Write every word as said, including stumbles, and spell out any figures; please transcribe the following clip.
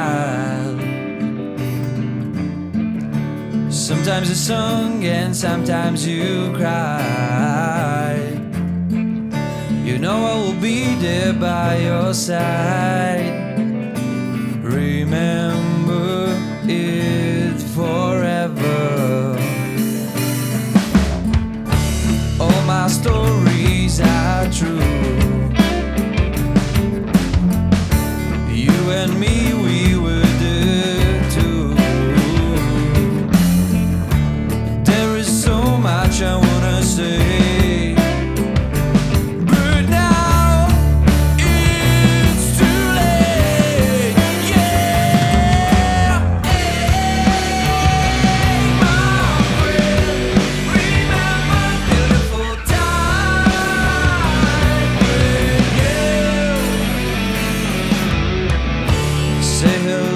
child. Sometimes you sung and sometimes you cried. You know I will be there by your side. Remember it forever. All my stories are true. You and me, we were the two. There is so much I wanna say, but now it's too late. Yeah, my friend, remember beautiful time with you. Say hello.